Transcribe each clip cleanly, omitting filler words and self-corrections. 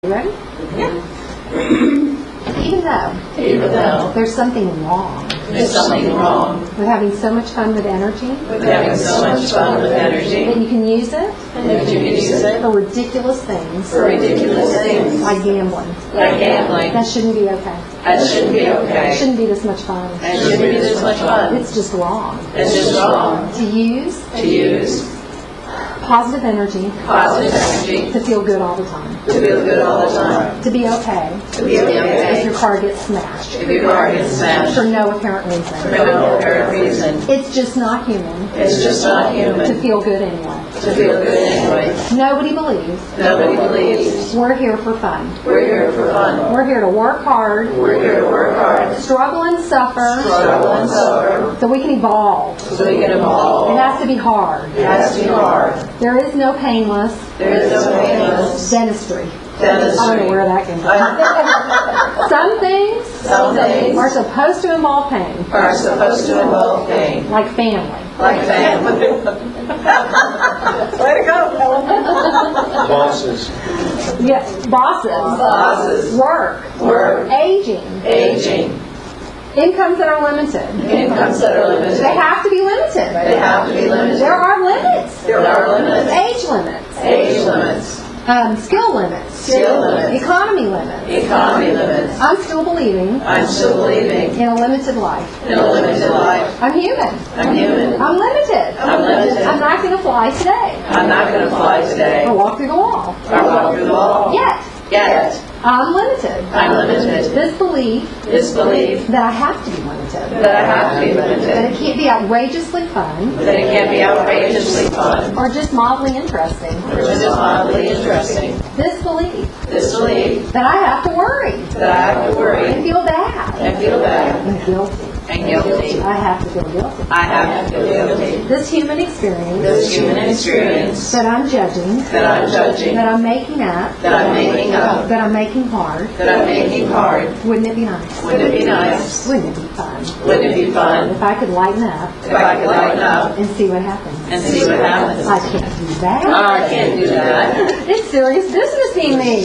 Ready? Yeah. Even though there's something wrong with having so much fun with energy, that you can use it for ridiculous things, like gambling. That shouldn't be okay. It shouldn't be this much fun. It's just wrong. To use positive energy to feel good all the time. To be okay if your car gets smashed for no apparent reason. It's just not human to feel good anyway. Nobody believes we're here for fun. We're here to work hard, struggle and suffer, so we can evolve. It has to be hard. There is no painless dentistry. I don't know where that came from. Some things are supposed to involve pain. Like family. Way to go, Helen. Bosses. Yes, bosses. Work. Aging. Incomes that are limited. They have to be limited. There are limits. Age limits. Skill limits. Economy limits. I'm still believing in a limited life. I'm human. I'm limited. I'm not going to fly today. Or walk through the wall. Yet. I'm limited. This belief that I have to be limited. That it can't be outrageously fun. Or just mildly interesting. This belief that I have to worry. And feel bad. And guilty. I have to feel guilty. This human experience that I'm judging, that I'm making up, that I'm making hard. Wouldn't it be nice? Wouldn't it be fun? If I could lighten up and see what happens. I can't do that. It's serious business being me.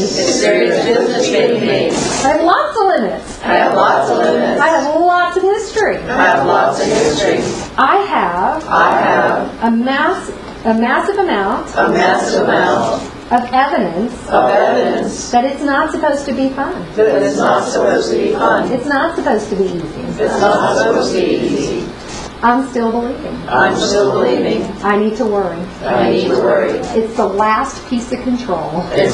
I have lots of limits. I have lots of history. I have a massive amount of evidence that it's not supposed to be fun. It's not supposed to be easy. I'm still believing. I need to worry. It's the last piece of control.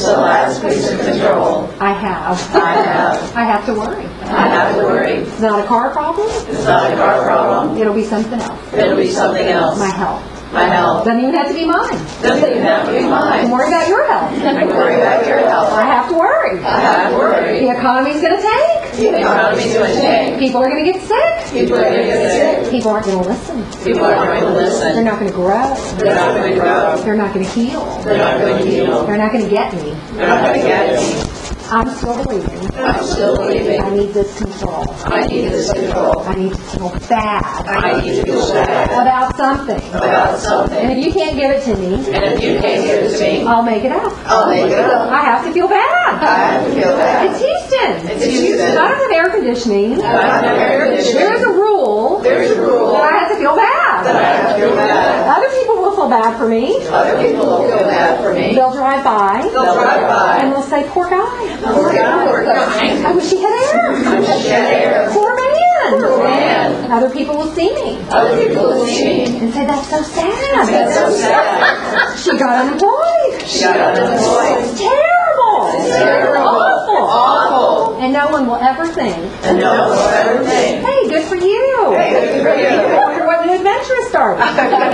I have to worry. It's not a car problem. It'll be something else. My health. Doesn't even have to be mine. Don't worry about your health. I have to worry. The economy's going to tank. People are going to get sick. People aren't going to listen. They're not going to grow. They're not going to heal. They're not going to get me. I'm still believing. I need this control. I need to feel bad about something. And if you can't give it to me, I'll make it up. I have to feel bad. It's Houston. I don't have air conditioning. There is a rule that I have to feel bad. Other people will feel bad for me. They'll drive by and they'll say, "Poor guy. I wish he had air. Poor man." Other people will see me and say, "That's so sad. She got unemployed. It's terrible. Awful. And no one will ever think, "Hey, good for you. I wonder what new adventure started."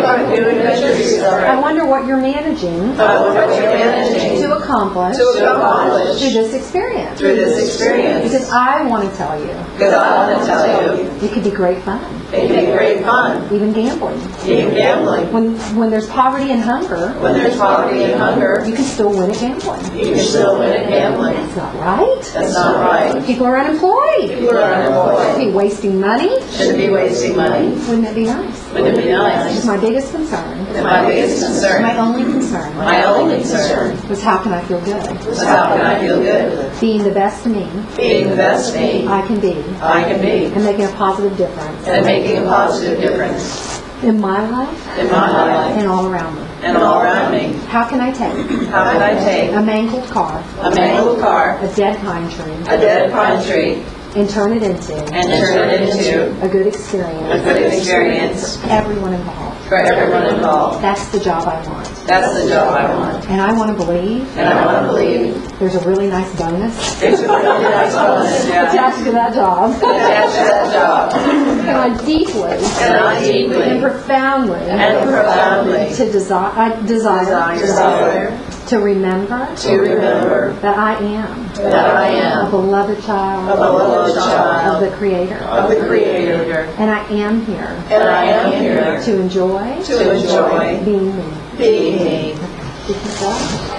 I wonder what you're managing to accomplish through this experience. Because I want to tell you, it could be great fun. Even gambling. When there's poverty and hunger, you can still win at gambling. That's not right. People are unemployed. Shouldn't be wasting money. Wouldn't that be nice? Wouldn't it be nice? My biggest concern, My biggest concern, my only concern, my only concern, was how can I feel good? was how can I feel good? Being the best me Being the best me I can be, I can be, and making a positive difference and making a positive difference in my life in my life and all around me. and all around me. How can I take How can I take a mangled car, a mangled car, a dead pine tree, a dead pine tree, and turn it into and turn it into a good a experience good experience for everyone involved? for everyone involved? That's the job I want. That's the job I want. And I want to believe And I want to believe there's a really nice bonus there's a really nice bonus attached to that job. attached to that job. And I deeply And I deeply and profoundly and profoundly to desire desire to remember to remember that I am that I a am beloved child a beloved of child the Creator. of the Creator, And I am here and I am here to enjoy to enjoy being me. being me. Because